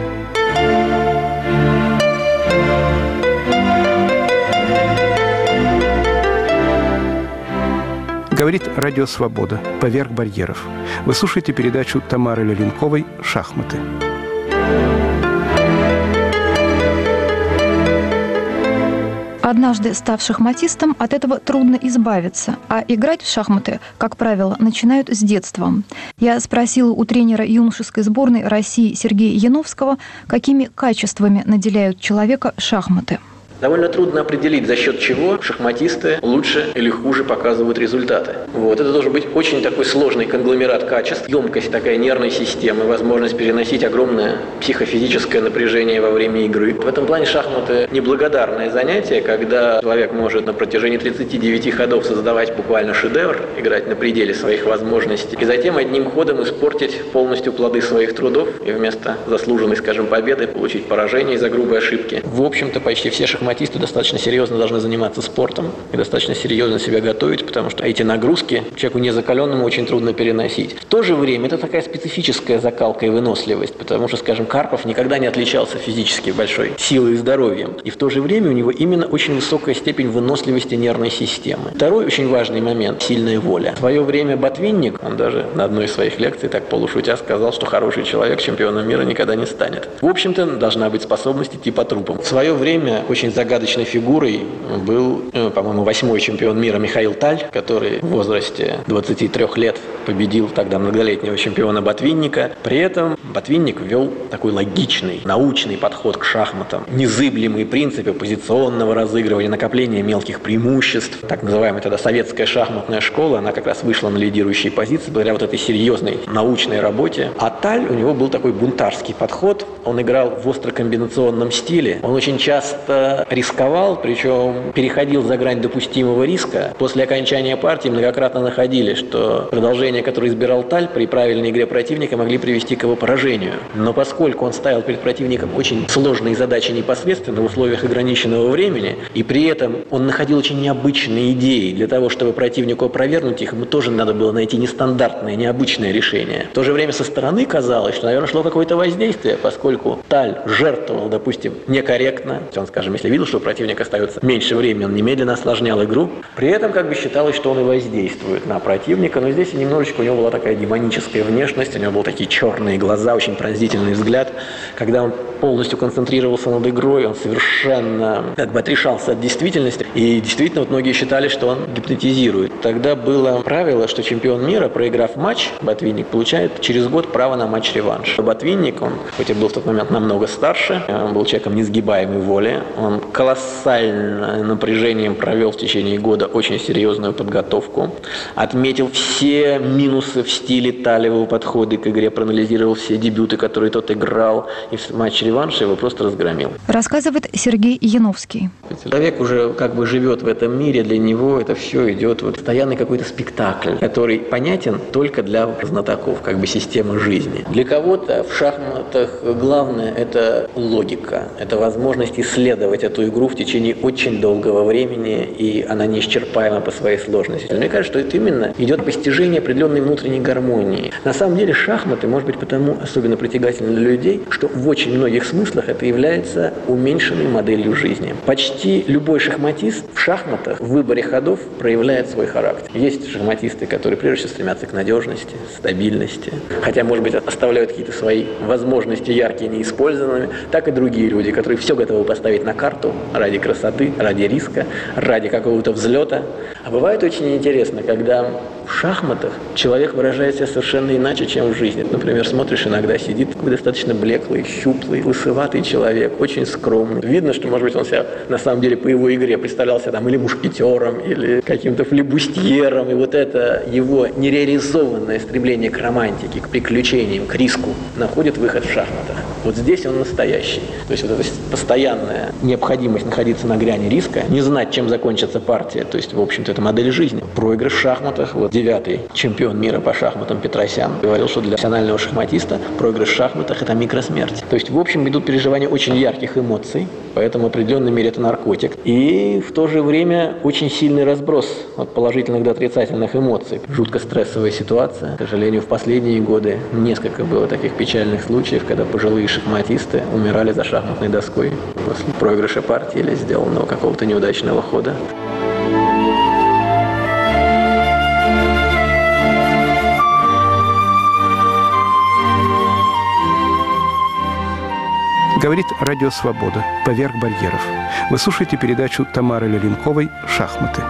Говорит Радио Свобода. Поверх барьеров. Вы слушаете передачу Тамары Леленковой «Шахматы». Однажды став шахматистом, от этого трудно избавиться, а играть в шахматы, как правило, начинают с детства. Я спросила у тренера юношеской сборной России Сергея Яновского, какими качествами наделяют человека шахматы. Довольно трудно определить, за счет чего шахматисты лучше или хуже показывают результаты. Это должен быть очень такой сложный конгломерат качеств, емкость такая нервной системы, возможность переносить огромное психофизическое напряжение во время игры. В этом плане шахматы неблагодарное занятие, когда человек может на протяжении 39 ходов создавать буквально шедевр, играть на пределе своих возможностей, и затем одним ходом испортить полностью плоды своих трудов и вместо заслуженной, скажем, победы получить поражение из-за грубой ошибки. В общем-то, почти все шахматисты достаточно серьезно должны заниматься спортом и достаточно серьезно себя готовить, потому что эти нагрузки человеку незакаленному очень трудно переносить. В то же время это такая специфическая закалка и выносливость, потому что, скажем, Карпов никогда не отличался физически большой силой и здоровьем, и в то же время у него именно очень высокая степень выносливости нервной системы. Второй очень важный момент – сильная воля. В свое время Ботвинник, он даже на одной из своих лекций так полушутя сказал, что хороший человек чемпионом мира никогда не станет. В общем-то, должна быть способность идти по трупам. В свое время очень загадочной фигурой был, по-моему, 8-й чемпион мира Михаил Таль, который в возрасте 23 лет победил тогда многолетнего чемпиона Ботвинника. При этом Ботвинник ввел такой логичный, научный подход к шахматам. Незыблемые принципы позиционного разыгрывания, накопления мелких преимуществ. Так называемая тогда советская шахматная школа, она как раз вышла на лидирующие позиции благодаря этой серьезной научной работе. А Таль, у него был такой бунтарский подход. Он играл в острокомбинационном стиле. Он очень часто рисковал, причем переходил за грань допустимого риска. После окончания партии многократно находили, что продолжение, которое избирал Таль, при правильной игре противника могли привести к его поражению. Но поскольку он ставил перед противником очень сложные задачи непосредственно в условиях ограниченного времени, и при этом он находил очень необычные идеи для того, чтобы противнику опровергнуть их, ему тоже надо было найти нестандартное, необычное решение. В то же время со стороны казалось, что, наверное, шло какое-то воздействие, поскольку Таль жертвовал, допустим, некорректно. Он, скажем, если видел, что у противника остается меньше времени, он немедленно осложнял игру. При этом считалось, что он и воздействует на противника, но здесь немножечко у него была такая демоническая внешность, у него были такие черные глаза, очень пронзительный взгляд. Когда он полностью концентрировался над игрой, он совершенно отрешался от действительности. И действительно, многие считали, что он гипнотизирует. Тогда было правило, что чемпион мира, проиграв матч, Ботвинник получает через год право на матч-реванш. Ботвинник, он, хоть и был в тот момент намного старше, он был человеком несгибаемой воли, он колоссальным напряжением провел в течение года очень серьезную подготовку, отметил все минусы в стиле Талевого подхода к игре, проанализировал все дебюты, которые тот играл, и в матч-реванше его просто разгромил. Рассказывает Сергей Яновский. Человек уже живет в этом мире, для него это все идет постоянный какой-то спектакль, который понятен только для знатоков, система жизни. Для кого-то в шахматах главное – это логика, это возможность исследовать эту игру в течение очень долгого времени, и она неисчерпаема по своей сложности. Мне кажется, что это именно идет постижение определенной внутренней гармонии. На самом деле шахматы, может быть, потому особенно притягательны для людей, что в очень многих смыслах это является уменьшенной моделью жизни. Почти любой шахматист в шахматах в выборе ходов проявляет свой характер. Есть шахматисты, которые прежде всего стремятся к надежности, стабильности, хотя, может быть, оставляют какие-то свои возможности яркие, неиспользованными, так и другие люди, которые все готовы поставить на карту ради красоты, ради риска, ради какого-то взлета. А бывает очень интересно, когда в шахматах человек выражает себя совершенно иначе, чем в жизни. Например, смотришь, иногда сидит такой достаточно блеклый, щуплый, лысоватый человек, очень скромный. Видно, что, может быть, он себя на самом деле по его игре представлялся или мушкетером, или каким-то флебустьером. И это его нереализованное стремление к романтике, к приключениям, к риску находит выход в шахматах. Здесь он настоящий. То есть эта постоянная необходимость находиться на грани риска, не знать, чем закончится партия. То есть, в общем-то, это модель жизни. Проигрыш в шахматах. 9-й чемпион мира по шахматам Петросян говорил, что для профессионального шахматиста проигрыш в шахматах – это микросмерть. То есть, в общем, идут переживания очень ярких эмоций, поэтому в определенной мере это наркотик. И в то же время очень сильный разброс от положительных до отрицательных эмоций. Жутко стрессовая ситуация. К сожалению, в последние годы несколько было таких печальных случаев, когда пожилые шахматисты умирали за шахматной доской после проигрыша партии или сделанного какого-то неудачного хода. Говорит Радио Свобода. Поверх барьеров. Вы слушаете передачу Тамары Леленковой «Шахматы».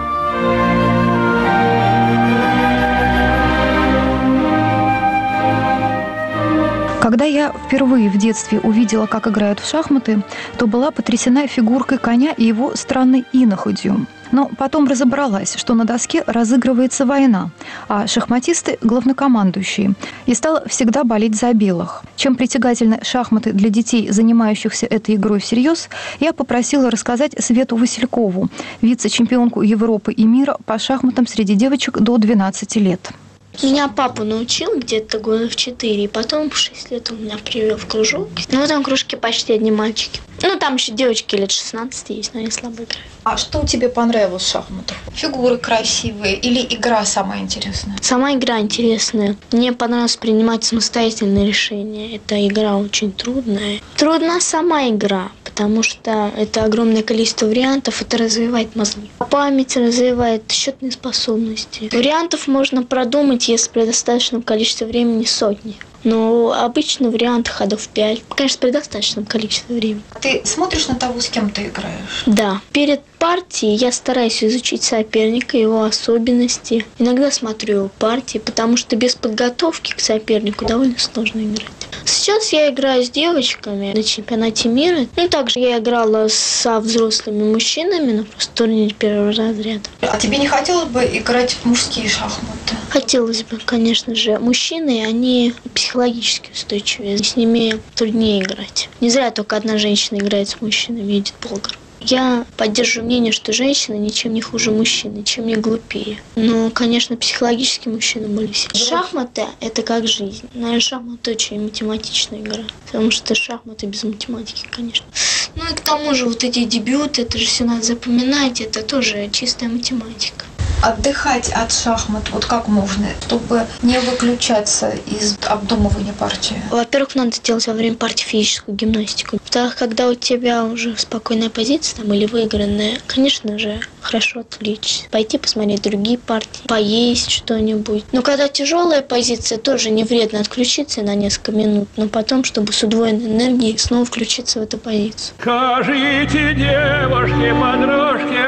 Когда я впервые в детстве увидела, как играют в шахматы, то была потрясена фигуркой коня и его странной иноходью. Но потом разобралась, что на доске разыгрывается война, а шахматисты – главнокомандующие, и стала всегда болеть за белых. Чем притягательны шахматы для детей, занимающихся этой игрой всерьез, я попросила рассказать Свету Василькову, вице-чемпионку Европы и мира по шахматам среди девочек до 12 лет. Меня папа научил где-то года в 4, и потом в 6 лет он меня привел в кружок. Ну, в этом кружке почти одни мальчики. Ну, там еще девочки лет 16 есть, но они слабо играют. А что тебе понравилось в шахматах? Фигуры красивые или игра самая интересная? Сама игра интересная. Мне понравилось принимать самостоятельные решения. Эта игра очень трудная. Трудна сама игра, потому что это огромное количество вариантов, это развивает мозги. Память развивает счетные способности. Вариантов можно продумать, если при достаточном количестве времени сотни. Но обычно вариант ходов 5. Конечно, при достаточном количестве времени. Ты смотришь на того, с кем ты играешь? Да. Перед партией я стараюсь изучить соперника, его особенности. Иногда смотрю его партии, потому что без подготовки к сопернику довольно сложно играть. Сейчас я играю с девочками на чемпионате мира. Ну, также я играла со взрослыми мужчинами на просто турнире первого разряда. А тебе не хотелось бы играть в мужские шахматы? Хотелось бы, конечно же. Мужчины, они психологически устойчивее. С ними труднее играть. Не зря только одна женщина играет с мужчинами, Эдит Болгар. Я поддерживаю мнение, что женщины ничем не хуже мужчин, ничем не глупее. Но, конечно, психологически мужчины более сильны. Шахматы – это как жизнь. Наверное, шахматы очень математичная игра. Потому что шахматы без математики, конечно. Ну и к тому же вот эти дебюты, это же все надо запоминать, это тоже чистая математика. Отдыхать от шахмат, вот как можно, чтобы не выключаться из обдумывания партии? Во-первых, надо делать во время партии физическую гимнастику. Во-вторых, когда у тебя уже спокойная позиция там, или выигранная, конечно же, хорошо отвлечься. Пойти посмотреть другие партии, поесть что-нибудь. Но когда тяжелая позиция, тоже не вредно отключиться на несколько минут, но потом, чтобы с удвоенной энергией снова включиться в эту позицию. Скажите, девушки, подружки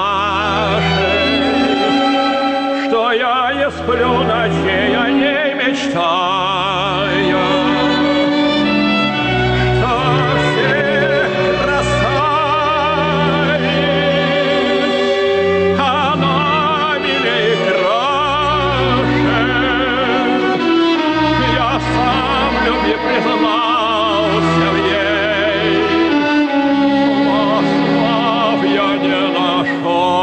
ваши, что я не сплю ночей, о ней мечтаю, что всех красавиц она милей краше. Я сам в любви признался в ей, но слав я не нашел.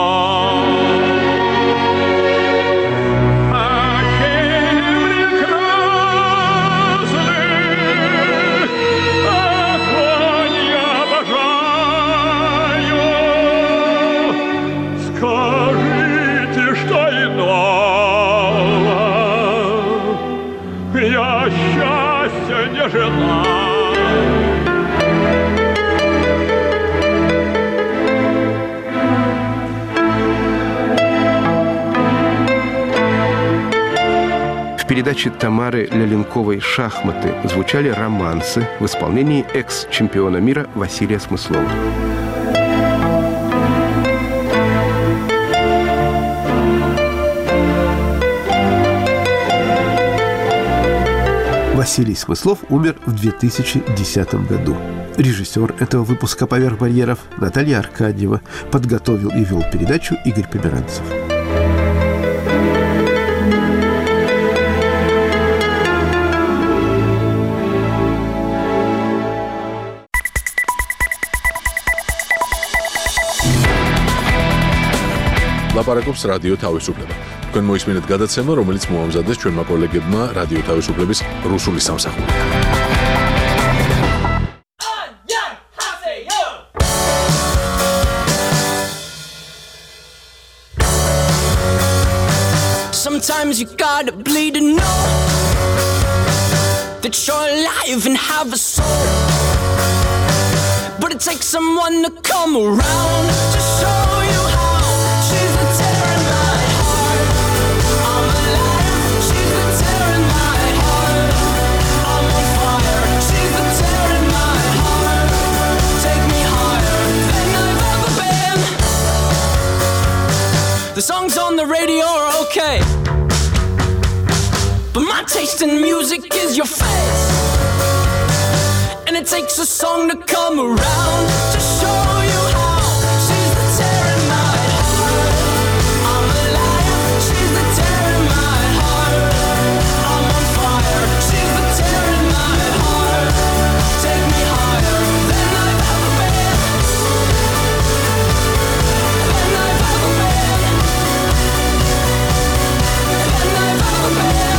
В передаче Тамары Ляленковой «Шахматы» звучали романсы в исполнении экс-чемпиона мира Василия Смыслова. Василий Смыслов умер в 2010 году. Режиссер этого выпуска «Поверх барьеров» Наталья Аркадьева. Подготовил и вел передачу Игорь Померанцев. ლაპარაკობს რადიო თავისუფლება. თქვენ მოისმინეთ გადაცემა, რომელიც მოამზადეს ჩვენმა კოლეგებმა რადიო თავისუფლების რუსული სამსახური. Sometimes you gotta bleed to know that you're alive and have a soul. But it takes someone to come around to show you how. She's the terror in my heart. I'm alive. She's the terror in my heart. I'm on fire. She's the terror in my heart. Take me higher than I've ever been. The songs on the radio are okay, but my taste in music is your face. and it takes a song to come around to show you how she's the tear in my heart. I'm alive, she's the tear in my heart. I'm on fire, she's the tear in my heart. Take me higher than I've ever been. Than I've ever been. Than I've ever been.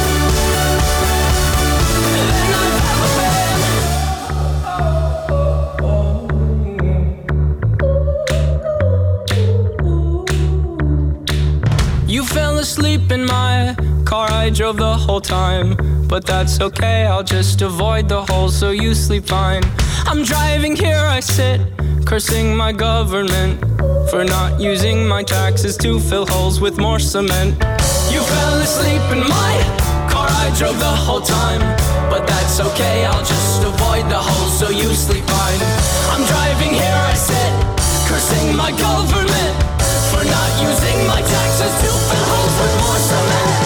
Than I've ever been. You fell asleep in my car, I drove the whole time. But that's okay, I'll just avoid the holes so you sleep fine. I'm driving here, I sit, cursing my government for not using my taxes to fill holes with more cement. You fell asleep in my car, I drove the whole time. But that's okay, I'll just avoid the holes so you sleep fine. I'm driving here, I sit, cursing my government for not using my taxes to fill holes with more cement.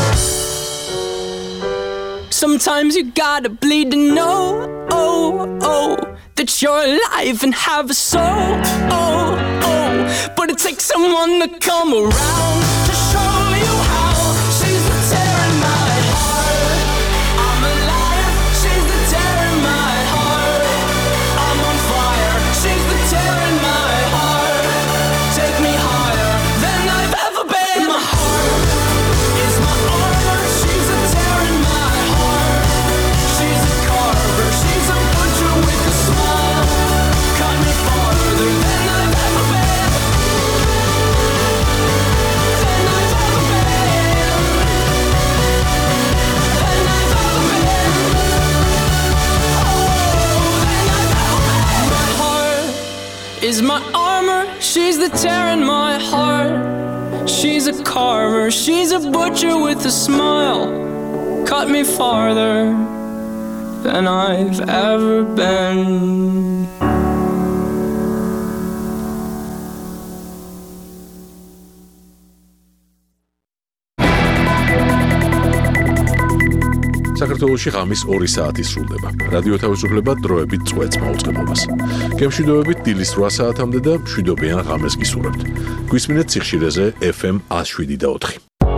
Sometimes you gotta bleed to know, that you're alive and have a soul, but it takes someone to come around to show you how she's the tear in my heart. I'm alive, she's the tear in my heart. I'm on fire, she's the tear in my heart. Take me higher than I've ever been. My heart is my armor, she's a tear in my heart. She's a carver, she's a butcher with a smile. Cut me farther than I've ever been. Than I've ever been. Than I've ever been. Oh, than I've ever been. My heart is my armor, she's the tear in my heart. She's a carver, she's a butcher with a smile. Cut me farther than I've ever been. საქართველოში ღამის 2 საათი სრულდება. რადიო თავისუფლება დროებით წვეთს მაუწყებლობას. გემშვიდობებით დილის 8 საათამდე და მშვიდობიან ღამეს გისურვებთ. გვისმინეთ სიხშირეზე FM 107.4.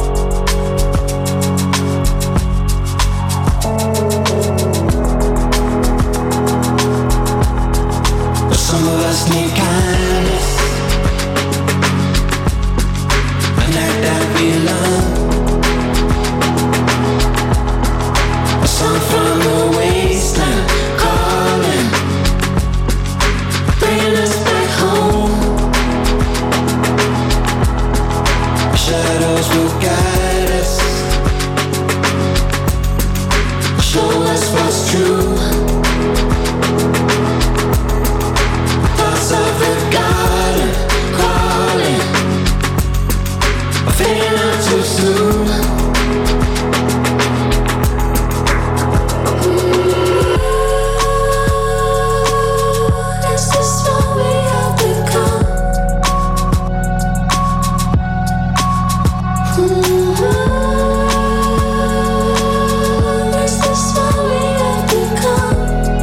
Some of us need kindness, a night that we love, a song from the wasteland calling, bringing us back home. Shadows will guide us, show us what's true. Of the garden, crawling, fading out too soon. Is this what we have become? Is this what we have become?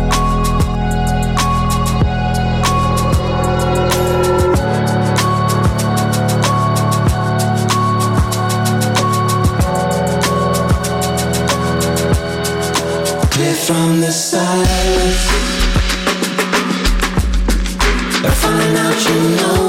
From the silence, but finding out you know